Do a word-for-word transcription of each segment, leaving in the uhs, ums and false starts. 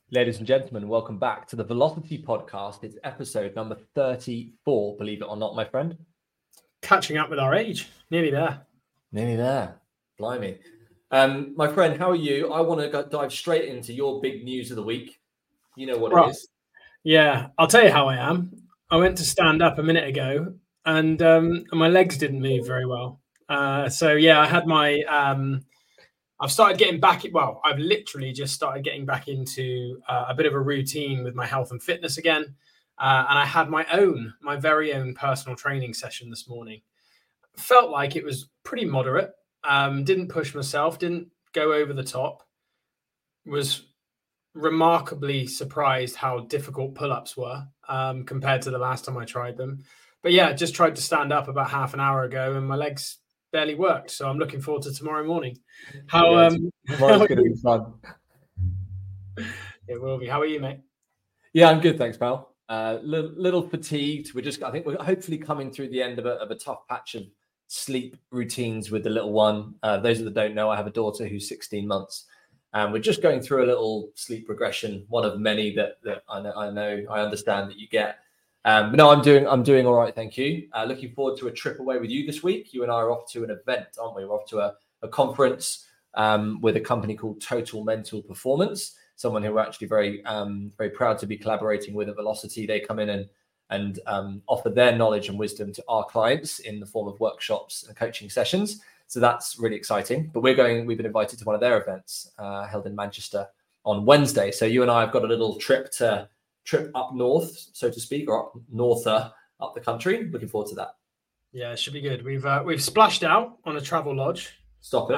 Ladies and gentlemen, welcome back to the Velocity Podcast. It's episode number thirty-four, believe it or not, my friend. Catching up with our age. Nearly there. Nearly there. Blimey. Um, my friend, how are you? I want to go dive straight into your big news of the week. You know what right. it is. Yeah, I'll tell you how I am. I went to stand up a minute ago and um, my legs didn't move very well. Uh, so, yeah, I had my... Um, I've started getting back, well, I've literally just started getting back into uh, a bit of a routine with my health and fitness again. Uh, and I had my own, my very own personal training session this morning. Felt like it was pretty moderate. Um, didn't push myself, didn't go over the top. Was remarkably surprised how difficult pull-ups were um, compared to the last time I tried them. But yeah, just tried to stand up about half an hour ago and my legs barely worked. So I'm looking forward to tomorrow morning. How yeah, um tomorrow's going to be fun. It will be. How are you, mate? Yeah, I'm good, thanks, pal. Uh, little, little fatigued. We're just, I think, we're hopefully coming through the end of a, of a tough patch of sleep routines with the little one. Uh, those that don't know, I have a daughter who's sixteen months, and we're just going through a little sleep regression. One of many that that I know, I know, I understand that you get. Um, but no, I'm doing, I'm doing all right, thank you. Uh, looking forward to a trip away with you this week. You and I are off to an event, aren't we? We're off to a, a conference um, with a company called Total Mental Performance. Someone who we're actually very, um, very proud to be collaborating with at Velocity. They come in and and um, offer their knowledge and wisdom to our clients in the form of workshops and coaching sessions. So that's really exciting. But we're going. We've been invited to one of their events uh, held in Manchester on Wednesday. So you and I have got a little trip to trip up north, so to speak, or up norther up the country. Looking forward to that. Yeah, it should be good. We've uh, we've splashed out on a travel lodge. Stop it.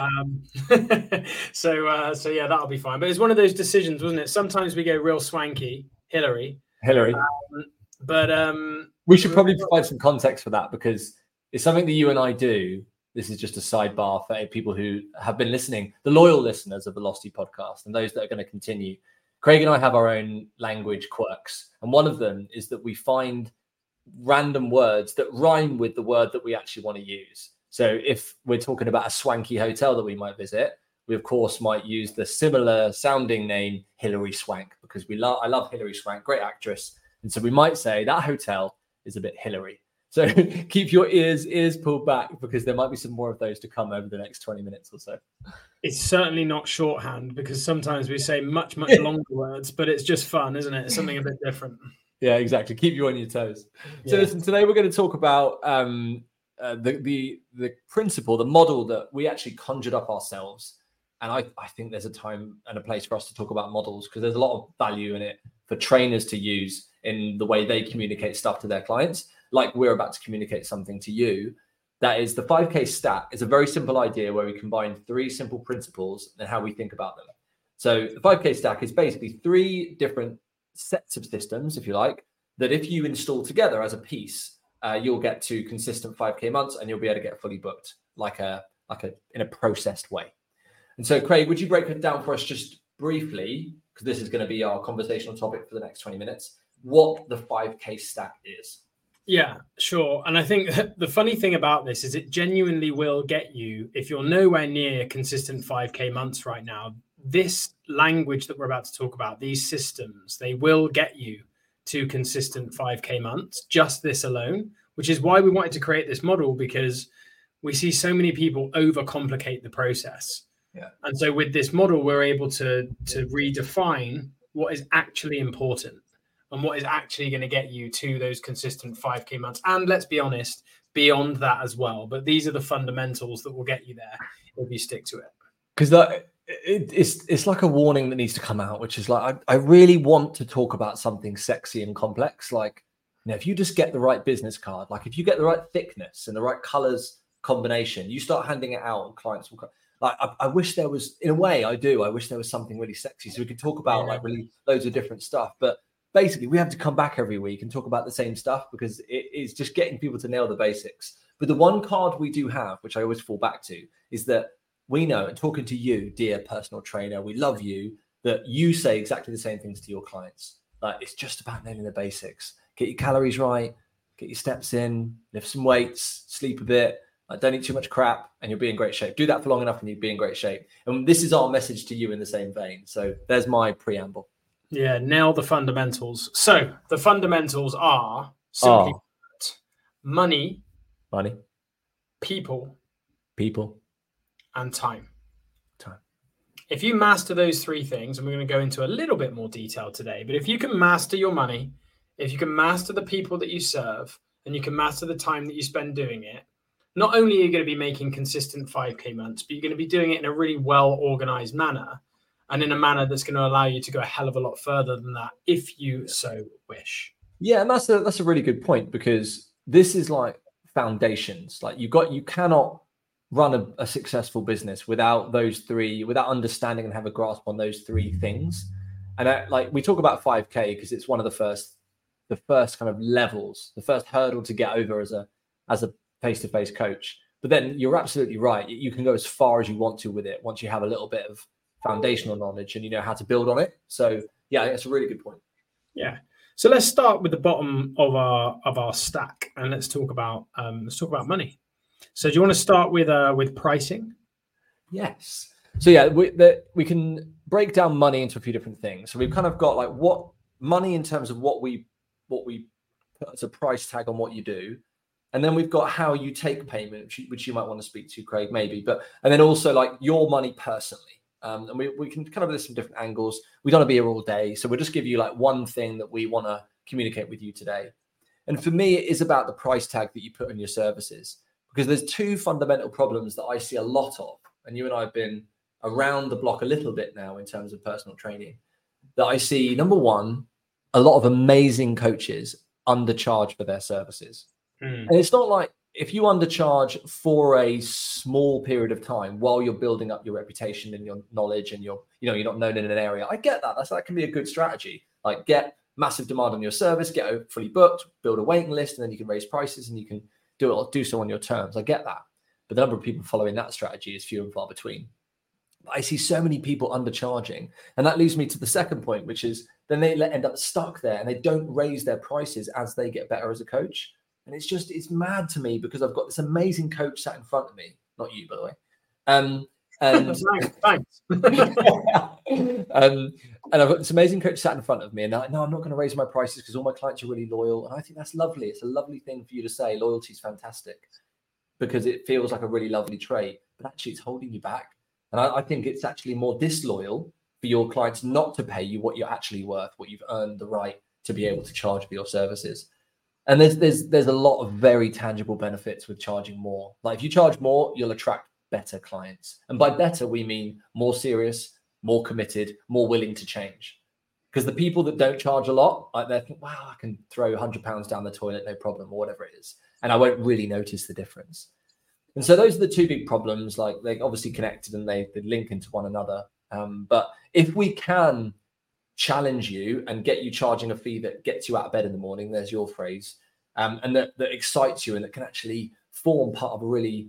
Um, so, uh, so yeah, that'll be fine. But it's one of those decisions, wasn't it? Sometimes we go real swanky, Hillary. Hillary. Um, but um, we should probably provide some context for that because it's something that you and I do. This is just a sidebar for people who have been listening, the loyal listeners of the Velocity Podcast, and those that are going to continue. Craig and I have our own language quirks, and one of them is that we find random words that rhyme with the word that we actually want to use. So if we're talking about a swanky hotel that we might visit, we of course might use the similar sounding name Hilary Swank because we love I love Hilary Swank, great actress. And so we might say that hotel is a bit Hillary. So keep your ears ears pulled back because there might be some more of those to come over the next twenty minutes or so. It's certainly not shorthand because sometimes we say much, much longer words, but it's just fun, isn't it? It's something a bit different. Yeah, exactly. Keep you on your toes. Yeah. So listen, today we're going to talk about um, uh, the, the, the principle, the model that we actually conjured up ourselves. And I, I think there's a time and a place for us to talk about models because there's a lot of value in it for trainers to use in the way they communicate stuff to their clients. Like we're about to communicate something to you. That is the five K stack. It's a very simple idea where we combine three simple principles and how we think about them. So the five K stack is basically three different sets of systems, if you like, that if you install together as a piece, uh, you'll get to consistent five K months and you'll be able to get fully booked like a like a in a processed way. And so, Craig, would you break it down for us just briefly, because this is going to be our conversational topic for the next twenty minutes, what the five K stack is? Yeah, sure. And I think the funny thing about this is it genuinely will get you, if you're nowhere near consistent five K months right now, this language that we're about to talk about, these systems, they will get you to consistent five K months, just this alone, which is why we wanted to create this model, because we see so many people overcomplicate the process. Yeah. And so with this model, we're able to, to redefine what is actually important and what is actually going to get you to those consistent five K months. And let's be honest, beyond that as well. But these are the fundamentals that will get you there if you stick to it. Because that it, it's it's like a warning that needs to come out, which is like, I, I really want to talk about something sexy and complex. Like, you know, if you just get the right business card, like if you get the right thickness and the right colors combination, you start handing it out and clients will come. Like, I, I wish there was, in a way, I do. I wish there was something really sexy so we could talk about yeah. like really loads of different stuff. But basically, we have to come back every week and talk about the same stuff because it is just getting people to nail the basics. But the one card we do have, which I always fall back to, is that we know, and talking to you, dear personal trainer, we love you, that you say exactly the same things to your clients. Like, it's just about nailing the basics. Get your calories right, get your steps in, lift some weights, sleep a bit, like, don't eat too much crap, and you'll be in great shape. Do that for long enough and you'll be in great shape. And this is our message to you in the same vein. So there's my preamble. Yeah, nail the fundamentals. So the fundamentals are simply Oh, money, money, people, people, and time. time. If you master those three things, and we're going to go into a little bit more detail today, but if you can master your money, if you can master the people that you serve, and you can master the time that you spend doing it, not only are you going to be making consistent five K months, but you're going to be doing it in a really well organized manner, and in a manner that's going to allow you to go a hell of a lot further than that if you so wish. Yeah, and that's a that's a really good point, because this is like foundations. Like you got you cannot run a, a successful business without those three, without understanding and have a grasp on those three things. And I, like we talk about five K because it's one of the first the first kind of levels, the first hurdle to get over as a as a face-to-face coach. But then you're absolutely right. You can go as far as you want to with it once you have a little bit of foundational knowledge and you know how to build on it. So yeah, that's a really good point. Yeah. So let's start with the bottom of our of our stack, and let's talk about um, let's talk about money. So do you want to start with uh, with pricing? Yes. So yeah, we the, we can break down money into a few different things. So we've kind of got like what money in terms of what we what we put as a price tag on what you do. And then we've got how you take payment, which you, which you might want to speak to, Craig, maybe. But and then also like your money personally. Um, and we, we can kind of list some different angles. We don't want to be here all day. So we'll just give you like one thing that we want to communicate with you today. And for me, it is about the price tag that you put on your services, because there's two fundamental problems that I see a lot of. And you and I have been around the block a little bit now in terms of personal training, that I see. Number one, a lot of amazing coaches undercharge for their services. Mm. And it's not like if you undercharge for a small period of time while you're building up your reputation and your knowledge and you're, you know, you're not known in an area. I get that. That's, that can be a good strategy. Like get massive demand on your service, get fully booked, build a waiting list, and then you can raise prices and you can do it, do so on your terms. I get that. But the number of people following that strategy is few and far between. I see so many people undercharging. And that leads me to the second point, which is then they end up stuck there and they don't raise their prices as they get better as a coach. And it's just, it's mad to me because I've got this amazing coach sat in front of me, not you, by the way. Um, and, Thanks. um, and I've got this amazing coach sat in front of me, and I, no, I'm not going to raise my prices because all my clients are really loyal. And I think that's lovely. It's a lovely thing for you to say. Loyalty is fantastic because it feels like a really lovely trait, but actually it's holding you back. And I, I think it's actually more disloyal for your clients not to pay you what you're actually worth, what you've earned the right to be able to charge for your services. And there's there's there's a lot of very tangible benefits with charging more. Like if you charge more, you'll attract better clients. And by better, we mean more serious, more committed, more willing to change. Because the people that don't charge a lot, like they think, wow, I can throw one hundred pounds down the toilet, no problem, or whatever it is. And I won't really notice the difference. And so those are the two big problems. Like they're obviously connected and they, they link into one another. Um, but if we can challenge you and get you charging a fee that gets you out of bed in the morning, there's your phrase, um, and that, that excites you and that can actually form part of a really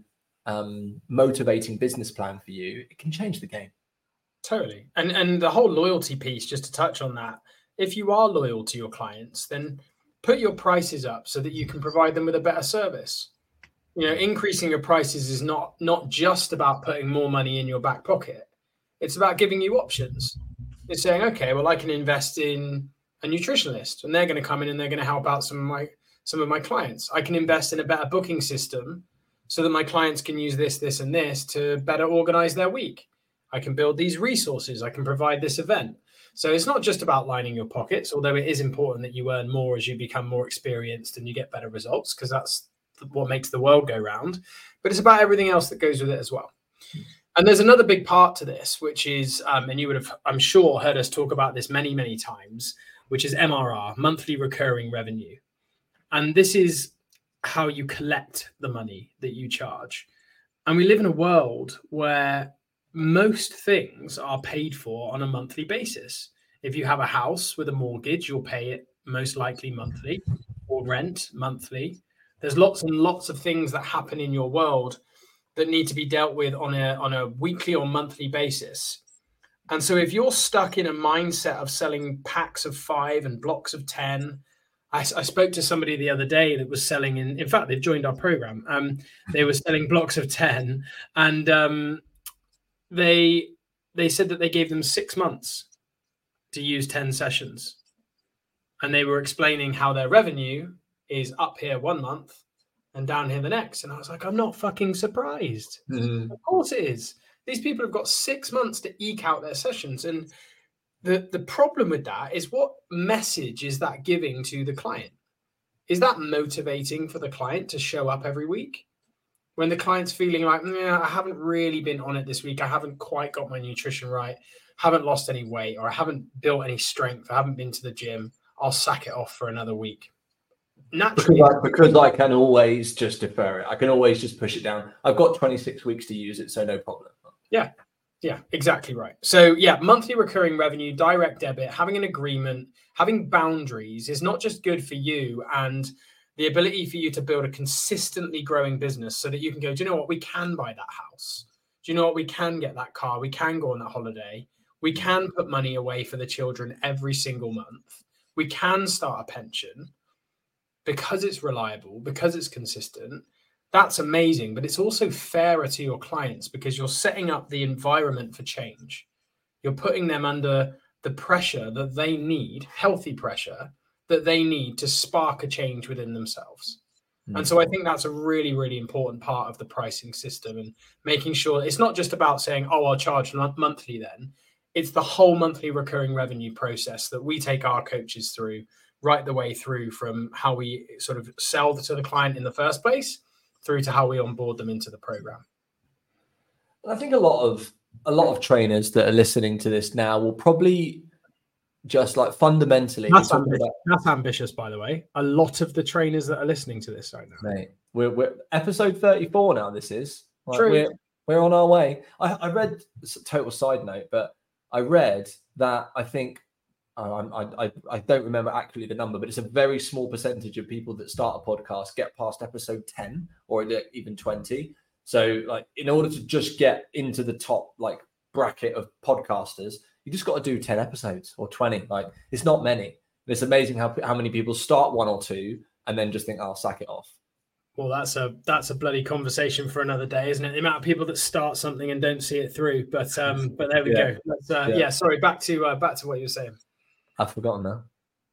um, motivating business plan for you, it can change the game. Totally. And and the whole loyalty piece, just to touch on that, if you are loyal to your clients, then put your prices up so that you can provide them with a better service. You know, increasing your prices is not not just about putting more money in your back pocket. It's about giving you options. It's saying, okay, well, I can invest in a nutritionist and they're going to come in and they're going to help out some of my some of my clients. I can invest in a better booking system so that my clients can use this, this, and this to better organize their week. I can build these resources. I can provide this event. So it's not just about lining your pockets, although it is important that you earn more as you become more experienced and you get better results, because that's what makes the world go round. But it's about everything else that goes with it as well. And there's another big part to this, which is, um, and you would have, I'm sure, heard us talk about this many, many times, which is M R R, monthly recurring revenue. And this is how you collect the money that you charge. And we live in a world where most things are paid for on a monthly basis. If you have a house with a mortgage, you'll pay it most likely monthly, or rent monthly. There's lots and lots of things that happen in your world that need to be dealt with on a on a weekly or monthly basis. And so if you're stuck in a mindset of selling packs of five and blocks of ten, I, I spoke to somebody the other day that was selling, in, in fact, they've joined our program. Um, they were selling blocks of ten, and um, they they said that they gave them six months to use ten sessions. And they were explaining how their revenue is up here one month and down here the next. And I was like, I'm not fucking surprised. Mm-hmm. Of course it is. These people have got six months to eke out their sessions. And the, the problem with that is, what message is that giving to the client? Is that motivating for the client to show up every week? When the client's feeling like, nah, I haven't really been on it this week. I haven't quite got my nutrition right. Haven't lost any weight, or I haven't built any strength. I haven't been to the gym. I'll sack it off for another week. Naturally, because I, because I can always just defer it. I can always just push it down. I've got twenty-six weeks to use it, so no problem. Yeah, yeah, exactly right. So yeah, monthly recurring revenue, direct debit, having an agreement, having boundaries is not just good for you and the ability for you to build a consistently growing business so that you can go, do you know what? We can buy that house. Do you know what? We can get that car. We can go on that holiday. We can put money away for the children every single month. We can start a pension because it's reliable, because it's consistent. That's amazing, but it's also fairer to your clients because you're setting up the environment for change. You're putting them under the pressure that they need, healthy pressure that they need to spark a change within themselves. Mm-hmm. And so I think that's a really, really important part of the pricing system, and making sure it's not just about saying, oh, I'll charge monthly then. It's the whole monthly recurring revenue process that we take our coaches through, right the way through from how we sort of sell to the client in the first place through to how we onboard them into the program. I think a lot of a lot of trainers that are listening to this now will probably just like fundamentally. That's, ambitious. About, That's ambitious, by the way. A lot of the trainers that are listening to this right now. Mate, we're, we're episode thirty-four now. This is like, True. We're, we're on our way. I, I read, total side note, but I read that I think, uh, I, I I don't remember accurately the number, but it's a very small percentage of people that start a podcast get past episode ten or even twenty. So like, in order to just get into the top like bracket of podcasters, you just got to do ten episodes or twenty. Like, it's not many. And it's amazing how how many people start one or two and then just think, I'll sack it off. Well, that's a that's a bloody conversation for another day, isn't it? The amount of people that start something and don't see it through. But um, but there we yeah. go. Let's, uh, yeah. yeah, sorry. Back to uh, back to what you were saying. I've forgotten now.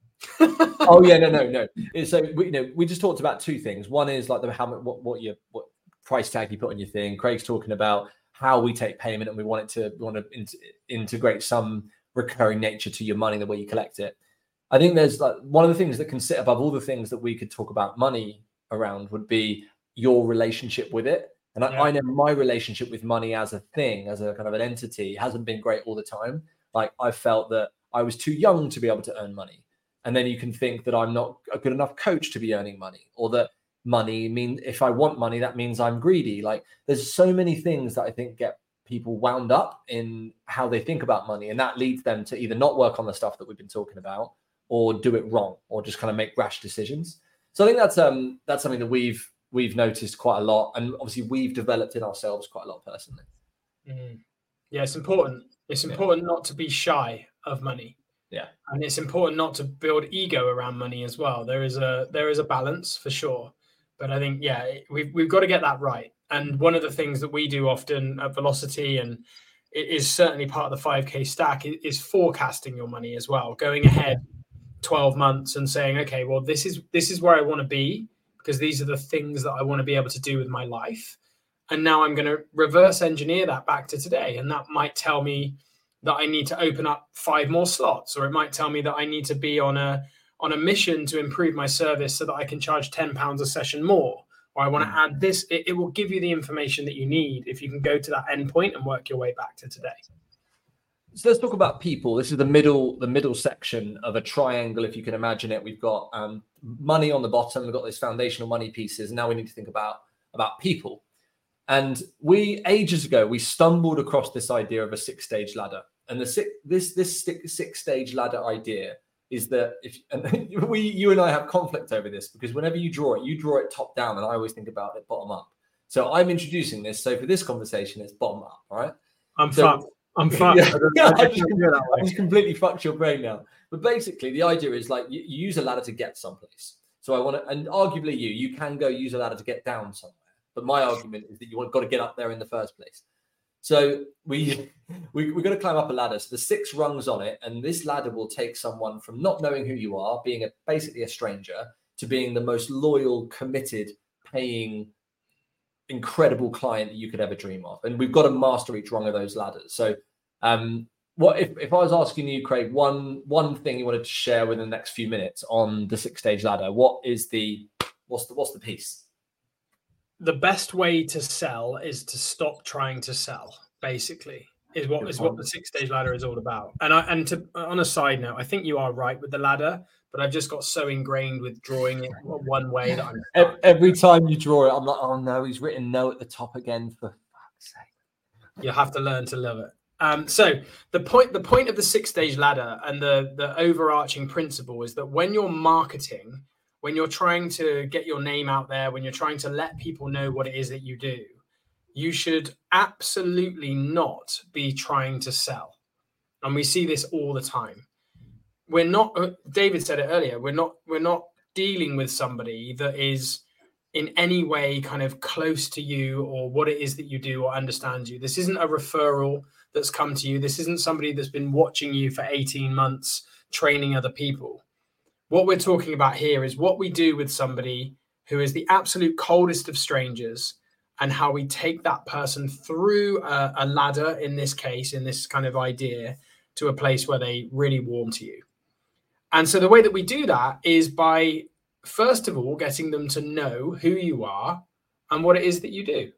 oh yeah, no, no, no. So we, you know, we just talked about two things. One is like the how what what you what price tag you put on your thing. Craig's talking about how we take payment and we want it to we want to in, integrate some recurring nature to your money, the way you collect it. I think there's like one of the things that can sit above all the things that we could talk about money around would be your relationship with it. And I, yeah. I know my relationship with money as a thing, as a kind of an entity, hasn't been great all the time. Like, I felt that I was too young to be able to earn money. And then you can think that I'm not a good enough coach to be earning money, or that money mean if I want money, that means I'm greedy. Like, there's so many things that I think get people wound up in how they think about money. And that leads them to either not work on the stuff that we've been talking about, or do it wrong, or just kind of make rash decisions. So I think that's um that's something that we've we've noticed quite a lot, and obviously we've developed in ourselves quite a lot personally. Mm. Yeah, it's important. It's important yeah. not to be shy of money. Yeah, and it's important not to build ego around money as well. There is a there is a balance for sure, but I think yeah, we've we've got to get that right. And one of the things that we do often at Velocity, and it is certainly part of the five K stack, is forecasting your money as well, going ahead twelve months and saying, okay, well, this is this is where I want to be, because these are the things that I want to be able to do with my life. And now I'm going to reverse engineer that back to today. And that might tell me that I need to open up five more slots, or it might tell me that I need to be on a on a mission to improve my service so that I can charge ten pounds a session more, or I want to add this. It, it will give you the information that you need if you can go to that endpoint and work your way back to today. So let's talk about people. This is the middle, the middle section of a triangle, if you can imagine it. We've got um, money on the bottom. We've got these foundational money pieces. And now we need to think about, about people. And we, ages ago, we stumbled across this idea of a six-stage ladder. And the six, this this six-stage ladder idea is that if and we, you and I have conflict over this, because whenever you draw it, you draw it top down, and I always think about it bottom up. So I'm introducing this. So for this conversation, it's bottom up. All right. I'm so, fucked. I'm fucked. Yeah, yeah, I, just, I just completely fucked your brain now. But basically, the idea is like you, you use a ladder to get someplace. So I want to, and arguably you, you can go use a ladder to get down somewhere. But my argument is that you want got to get up there in the first place. So we, we, we're going to climb up a ladder. So there's six rungs on it. And this ladder will take someone from not knowing who you are, being a, basically a stranger, to being the most loyal, committed, paying, incredible client that you could ever dream of. And we've got to master each rung of those ladders. So um, what if, if I was asking you, Craig, one one thing you wanted to share within the next few minutes on the six stage ladder, what is the what's the what's the piece? The best way to sell is to stop trying to sell, basically, is what Good is point. What the six stage ladder is all about. And I and to on a side note, I think you are right with the ladder, but I've just got so ingrained with drawing it one way that I'm every, every time you draw it, I'm like, oh no, he's written no at the top again, for fuck's sake. You have to learn to love it. Um, so the point, the point of the six stage ladder and the, the overarching principle is that when you're marketing, when you're trying to get your name out there, when you're trying to let people know what it is that you do, you should absolutely not be trying to sell. And we see this all the time. We're not, David said it earlier, we're not, we're not dealing with somebody that is in any way kind of close to you or what it is that you do or understands you. This isn't a referral that's come to you. This isn't somebody that's been watching you for eighteen months, training other people. What we're talking about here is what we do with somebody who is the absolute coldest of strangers and how we take that person through a, a ladder, in this case, in this kind of idea, to a place where they really warm to you. And so the way that we do that is by, first of all, getting them to know who you are and what it is that you do.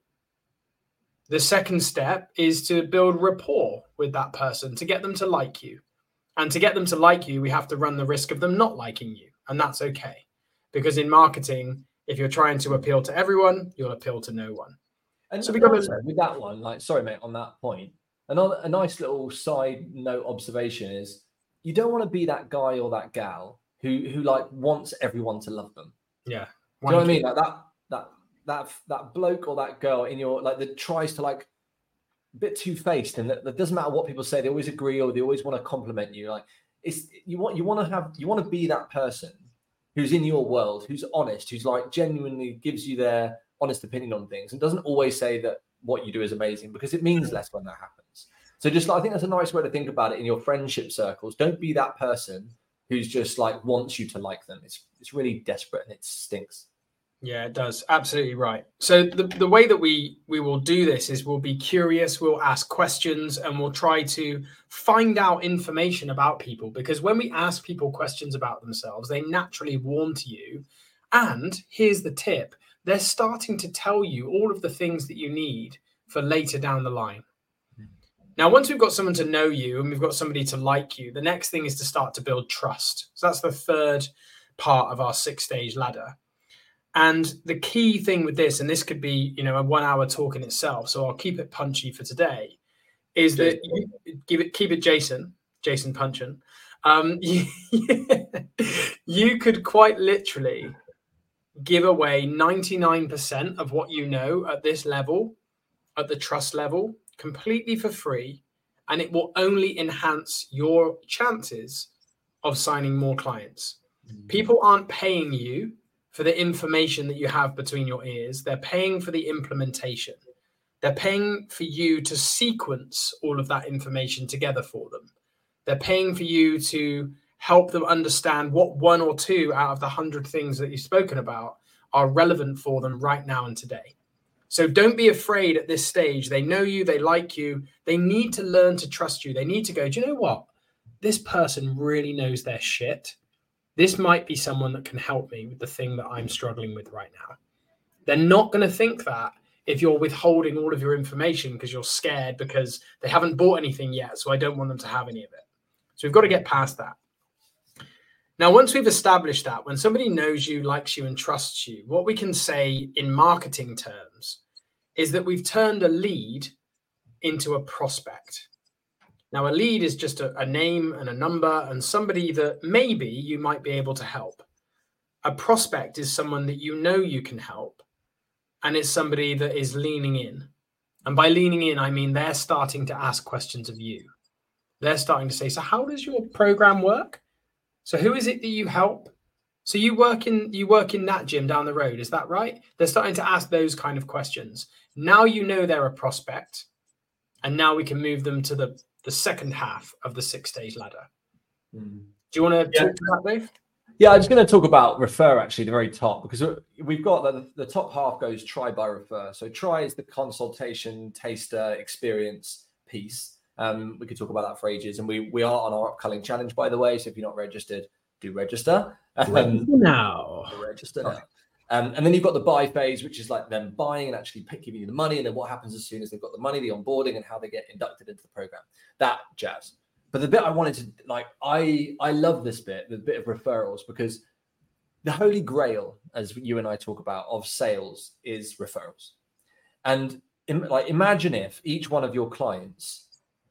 The second step is to build rapport with that person, to get them to like you. And to get them to like you, we have to run the risk of them not liking you. And that's okay. Because in marketing, if you're trying to appeal to everyone, you'll appeal to no one. And so we got to, with that one, like, sorry, mate, on that point, another a nice little side note observation is you don't want to be that guy or that gal who who like wants everyone to love them. Yeah. Do you know what I mean? Like that that that that bloke or that girl in your like that tries to like a bit two-faced, and that, that doesn't matter what people say, they always agree or they always want to compliment you. Like it's you want you want to have you want to be that person who's in your world, who's honest, who's like genuinely gives you their honest opinion on things and doesn't always say that what you do is amazing, because it means less when that happens. So just like, I think that's a nice way to think about it in your friendship circles. Don't be that person who's just like wants you to like them. It's it's really desperate and it stinks. Yeah, it does. Absolutely right. So the, the way that we we will do this is we'll be curious, we'll ask questions, and we'll try to find out information about people, because when we ask people questions about themselves, they naturally warm to you. And here's the tip. They're starting to tell you all of the things that you need for later down the line. Now, once we've got someone to know you and we've got somebody to like you, the next thing is to start to build trust. So that's the third part of our six-stage ladder. And the key thing with this, and this could be, you know, a one-hour talk in itself, so I'll keep it punchy for today, is that you give it, keep it Jason, Jason Punchin. Um, you, you could quite literally give away ninety-nine percent of what you know at this level, at the trust level, completely for free, and it will only enhance your chances of signing more clients. Mm-hmm. People aren't paying you for the information that you have between your ears. They're paying for the implementation. They're paying for you to sequence all of that information together for them. They're paying for you to help them understand what one or two out of the hundred things that you've spoken about are relevant for them right now and today. So don't be afraid at this stage. They know you, they like you. They need to learn to trust you. They need to go, do you know what? This person really knows their shit. This might be someone that can help me with the thing that I'm struggling with right now. They're not going to think that if you're withholding all of your information because you're scared because they haven't bought anything yet, so I don't want them to have any of it. So we've got to get past that. Now, once we've established that, when somebody knows you, likes you, and trusts you, what we can say in marketing terms is that we've turned a lead into a prospect. Now, a lead is just a, a name and a number and somebody that maybe you might be able to help. A prospect is someone that you know you can help, and it's somebody that is leaning in. And by leaning in, I mean they're starting to ask questions of you. They're starting to say, so how does your program work? So who is it that you help? So you work in you work in that gym down the road, is that right? They're starting to ask those kind of questions. Now you know they're a prospect. And now we can move them to the, the second half of the six-stage ladder. Mm. Do you want to Yeah. talk to that, Dave? Yeah, I'm just going to talk about refer actually, the very top, because we've got the, the top half goes try by refer. So try is the consultation, taster, experience piece. Um, we could talk about that for ages. And we we are on our upcoming challenge, by the way. So if you're not registered, do register. Um, register now. Register now. Um, and then you've got the buy phase, which is like them buying and actually giving you the money. And then what happens as soon as they've got the money, the onboarding and how they get inducted into the program. That jazz. But the bit I wanted to like, I I love this bit, the bit of referrals, because the holy grail, as you and I talk about, of sales is referrals. And im- like, imagine if each one of your clients,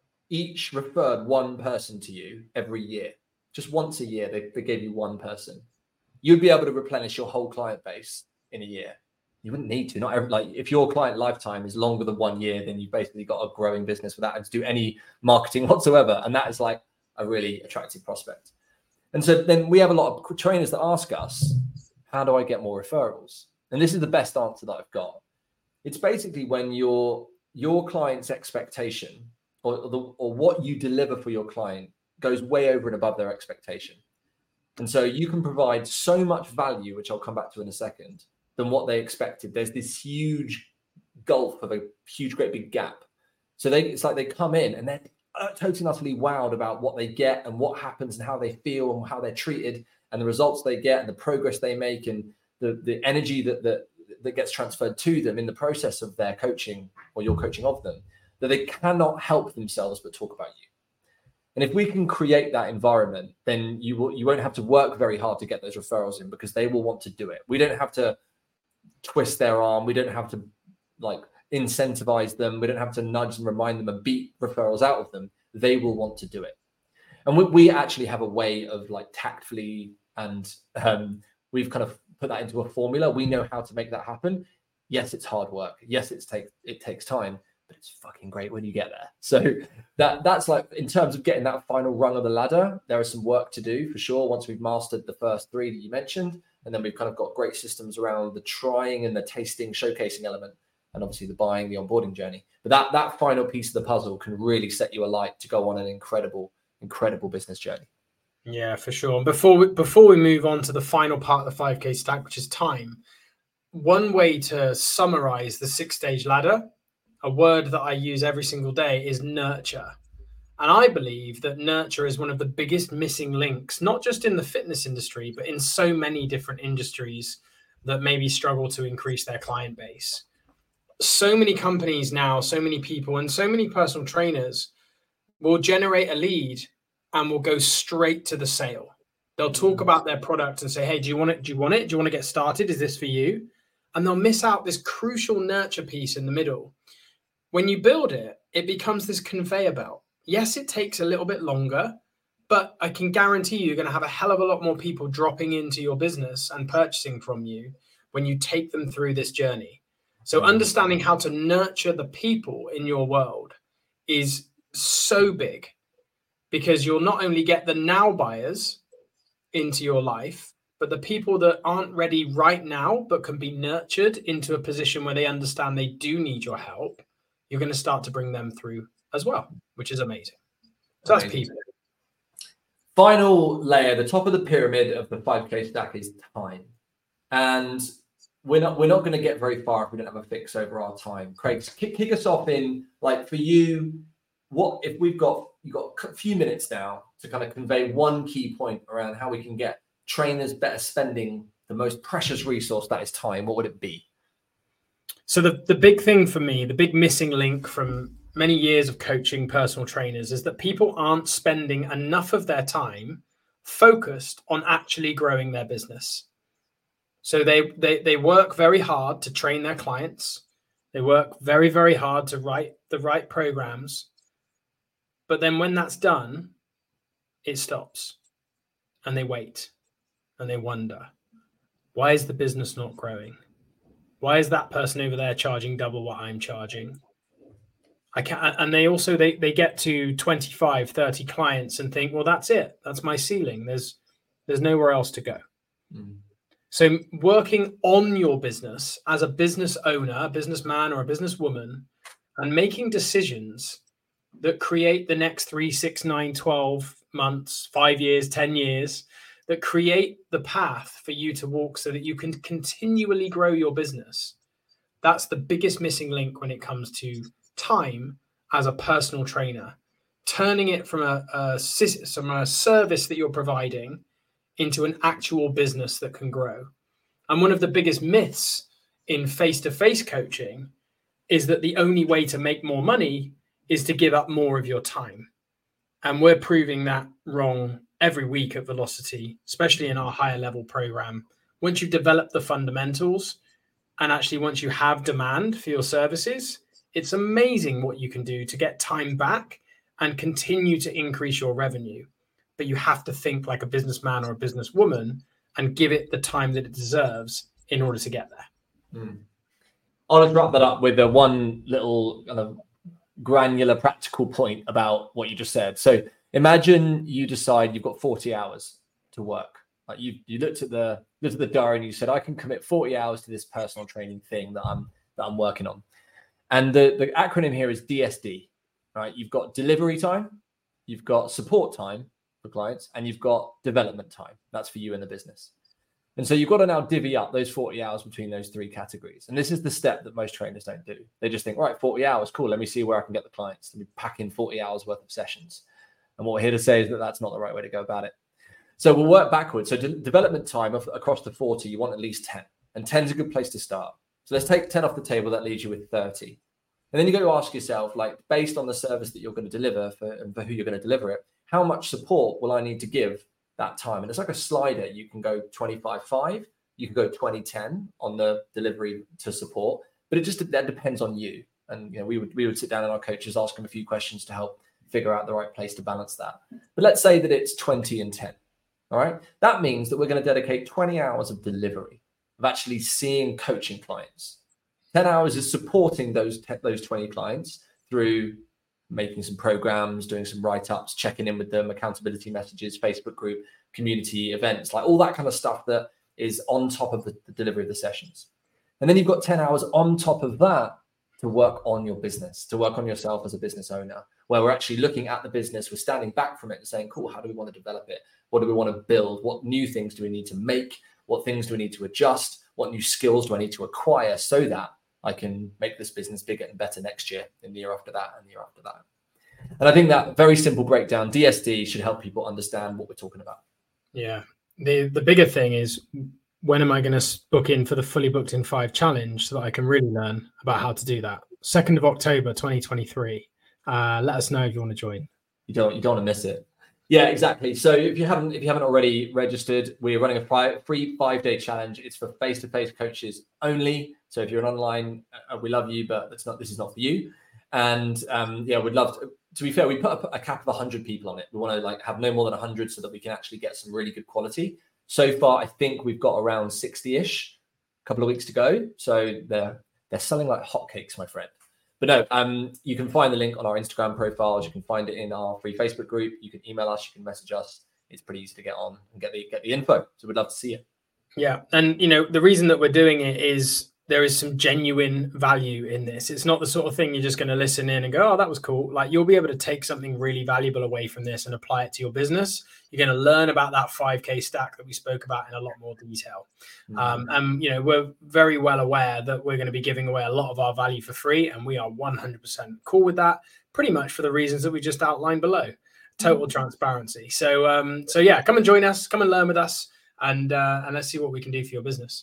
each referred one person to you every year, just once a year, they, they gave you one person. You'd be able to replenish your whole client base in a year. You wouldn't need to. Not every, like if your client lifetime is longer than one year, then you've basically got a growing business without having to do any marketing whatsoever. And that is like a really attractive prospect. And so then we have a lot of trainers that ask us, how do I get more referrals? And this is the best answer that I've got. It's basically when your your client's expectation or, or, the, or what you deliver for your client goes way over and above their expectation. And so you can provide so much value, which I'll come back to in a second, than what they expected. There's this huge gulf of a huge, great big gap. So they, it's like they come in and they're totally and utterly wowed about what they get and what happens and how they feel and how they're treated and the results they get and the progress they make and the, the energy that, that, that gets transferred to them in the process of their coaching or your coaching of them, that they cannot help themselves but talk about you. And if we can create that environment, then you will you won't have to work very hard to get those referrals in because they will want to do it. We don't have to twist their arm. We don't have to like incentivize them. We don't have to nudge and remind them and beat referrals out of them. They will want to do it. And we, we actually have a way of like tactfully and um, we've kind of put that into a formula. We know how to make that happen. Yes, it's hard work. Yes, it's take, it takes time, but it's fucking great when you get there. So that that's like, in terms of getting that final rung of the ladder, there is some work to do for sure once we've mastered the first three that you mentioned. And then we've kind of got great systems around the trying and the tasting, showcasing element, and obviously the buying, the onboarding journey. But that that final piece of the puzzle can really set you alight to go on an incredible, incredible business journey. Yeah, for sure. And before we, before we move on to the final part of the five K stack, which is time, one way to summarize the six-stage ladder, a word that I use every single day, is nurture. And I believe that nurture is one of the biggest missing links, not just in the fitness industry, but in so many different industries that maybe struggle to increase their client base. So many companies now, so many people, and so many personal trainers will generate a lead and will go straight to the sale. They'll talk about their product and say, hey, do you want it? Do you want it? Do you want to get started? Is this for you? And they'll miss out this crucial nurture piece in the middle. When you build it, it becomes this conveyor belt. Yes, it takes a little bit longer, but I can guarantee you, you're going to have a hell of a lot more people dropping into your business and purchasing from you when you take them through this journey. So understanding how to nurture the people in your world is so big, because you'll not only get the now buyers into your life, but the people that aren't ready right now, but can be nurtured into a position where they understand they do need your help, you're going to start to bring them through as well, which is amazing. So amazing. That's people. Final layer, the top of the pyramid of the five K stack is time. And we're not we're not going to get very far if we don't have a fix over our time. Craig, kick, kick us off in, like, for you, what if we've got you've got a few minutes now to kind of convey one key point around how we can get trainers better spending the most precious resource that is time, what would it be? So the, the big thing for me, the big missing link from many years of coaching personal trainers is that people aren't spending enough of their time focused on actually growing their business. So they, they, they work very hard to train their clients. They work very, very hard to write the right programs. But then when that's done, it stops and they wait and they wonder, why is the business not growing? Why is that person over there charging double what I'm charging? I can't, and they also, they, they get to twenty-five, thirty clients and think, well, that's it. That's my ceiling. There's, there's nowhere else to go. Mm. So working on your business as a business owner, a businessman or a businesswoman, and making decisions that create the next three, six, nine, twelve months, five years, ten years, that create the path for you to walk so that you can continually grow your business. That's the biggest missing link when it comes to time as a personal trainer, turning it from a, a, from a service that you're providing into an actual business that can grow. And one of the biggest myths in face-to-face coaching is that the only way to make more money is to give up more of your time. And we're proving that wrong every week at Velocity, especially in our higher level program. Once you've developed the fundamentals, and actually once you have demand for your services, it's amazing what you can do to get time back and continue to increase your revenue. But you have to think like a businessman or a businesswoman and give it the time that it deserves in order to get there. Mm. I'll just wrap that up with a one little kind of granular practical point about what you just said. So imagine you decide you've got forty hours to work. Like you, you looked at the looked at the diary and you said, I can commit forty hours to this personal training thing that I'm that I'm working on. And the, the acronym here is D S D, right? You've got delivery time, you've got support time for clients, and you've got development time. That's for you in the business. And so you've got to now divvy up those forty hours between those three categories. And this is the step that most trainers don't do. They just think, right, forty hours, cool. Let me see where I can get the clients. Let me pack in forty hours worth of sessions. And what we're here to say is that that's not the right way to go about it. So we'll work backwards. So de- development time of, across the forty, you want at least ten. And ten is a good place to start. So let's take ten off the table. That leaves you with thirty. And then you got to ask yourself, like, based on the service that you're going to deliver for, and for who you're going to deliver it, how much support will I need to give that time? And it's like a slider. You can go twenty-five five. You can go twenty ten on the delivery to support, but it just that depends on you. And you know, we would we would sit down and our coaches ask them a few questions to help figure out the right place to balance that. But let's say that it's twenty and ten. All right, that means that we're going to dedicate twenty hours of delivery, of actually seeing coaching clients. ten hours is supporting those te- those twenty clients through making some programs, doing some write-ups, checking in with them, accountability messages, Facebook group, community events, like all that kind of stuff that is on top of the, the delivery of the sessions. And then you've got ten hours on top of that to work on your business, to work on yourself as a business owner, where we're actually looking at the business, we're standing back from it and saying, cool, how do we want to develop it? What do we want to build? What new things do we need to make? What things do we need to adjust? What new skills do I need to acquire so that I can make this business bigger and better next year, and the year after that, and the year after that? And I think that very simple breakdown, D S D, should help people understand what we're talking about. Yeah. The the bigger thing is, when am I going to book in for the Fully Booked in Five challenge so that I can really learn about how to do that? second of October, twenty twenty-three. Uh, let us know if you want to join. You don't you don't want to miss it. Yeah, exactly. So if you haven't if you haven't already registered, we're running a five, free five-day challenge. It's for face-to-face coaches only. So if you're an online, uh, we love you, but it's not. This is not for you. And um, yeah, we'd love to. To be fair, we put a, a cap of one hundred people on it. We want to like have no more than one hundred so that we can actually get some really good quality. So far, I think we've got around sixty-ish. A couple of weeks to go. So they're they're selling like hotcakes, my friend. But no, um, you can find the link on our Instagram profiles. You can find it in our free Facebook group. You can email us. You can message us. It's pretty easy to get on and get the get the info. So we'd love to see you. Yeah, and you know the reason that we're doing it is there is some genuine value in this. It's not the sort of thing you're just going to listen in and go, oh, that was cool. Like, you'll be able to take something really valuable away from this and apply it to your business. You're going to learn about that five K stack that we spoke about in a lot more detail. Mm-hmm. Um, and, you know, we're very well aware that we're going to be giving away a lot of our value for free. And we are one hundred percent cool with that, pretty much for the reasons that we just outlined below. Total mm-hmm. transparency. So, um, so yeah, come and join us, come and learn with us, and uh, and let's see what we can do for your business.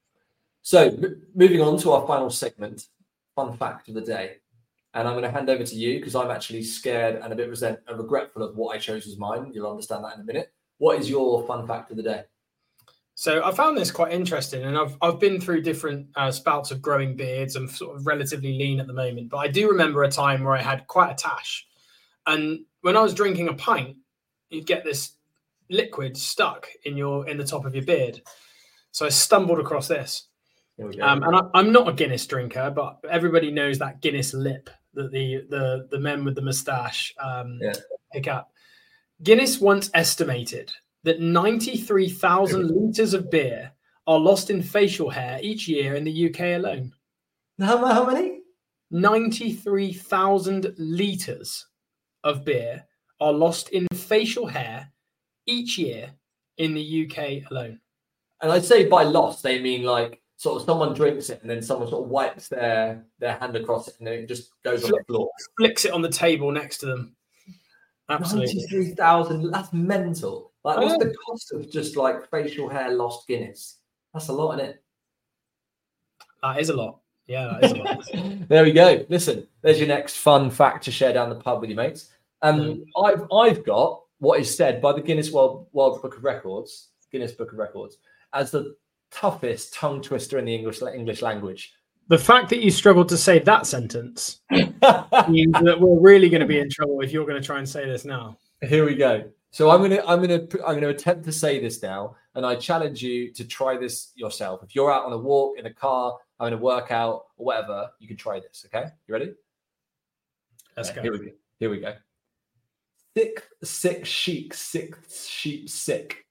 So m- moving on to our final segment, fun fact of the day. And I'm going to hand over to you because I'm actually scared and a bit resent and regretful of what I chose as mine. You'll understand that in a minute. What is your fun fact of the day? So I found this quite interesting, and I've I've been through different uh, spouts of growing beards. I'm sort of relatively lean at the moment, but I do remember a time where I had quite a tash. And when I was drinking a pint, you'd get this liquid stuck in your in the top of your beard. So I stumbled across this. Um, and I, I'm not a Guinness drinker, but everybody knows that Guinness lip that the the the men with the moustache um, yeah. pick up. Guinness once estimated that ninety-three thousand litres of beer are lost in facial hair each year in the U K alone. How, how many? ninety-three thousand litres of beer are lost in facial hair each year in the U K alone. And I'd say by lost, they mean like sort of someone drinks it and then someone sort of wipes their, their hand across it and then it just goes on the floor. Flicks it on the table next to them. Absolutely. ninety-three thousand, that's mental. Like, what's the cost of just like facial hair lost Guinness? That's a lot, isn't it? That is a lot. Yeah, that is a lot. There we go. Listen, there's your next fun fact to share down the pub with your mates. Um, mm. I've I've got what is said by the Guinness World World Book of Records, Guinness Book of Records, as the toughest tongue twister in the English English language. The fact that you struggled to say that sentence means that we're really going to be in trouble if you're going to try and say this now. Here we go. So I'm gonna I'm gonna I'm gonna attempt to say this now, and I challenge you to try this yourself. If you're out on a walk, in a car, having a workout, or whatever, you can try this. Okay, you ready? Let's okay, go. Here we go. Here we go. Sick, sick, chic, sick, sheep, sick.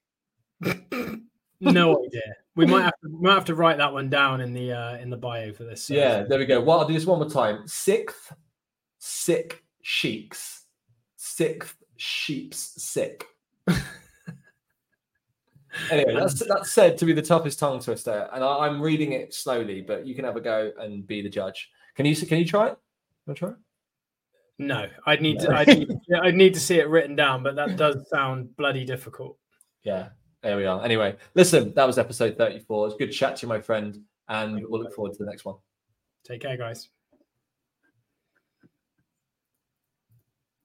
No idea. We might have to we might have to write that one down in the uh, in the bio for this. So. Yeah, there we go. Well, I'll do this one more time. Sixth, sick, sheiks, sixth, sheep's sick. Anyway, that's that's said to be the toughest tongue twister, and I, I'm reading it slowly, but you can have a go and be the judge. Can you can you try it? Want to try it? No, I'd need to I'd need, I'd need to see it written down, but that does sound bloody difficult. Yeah, there we are. Anyway, listen, that was episode thirty-four. It's good to chat to you, my friend, and we'll look forward to the next one. Take care, guys.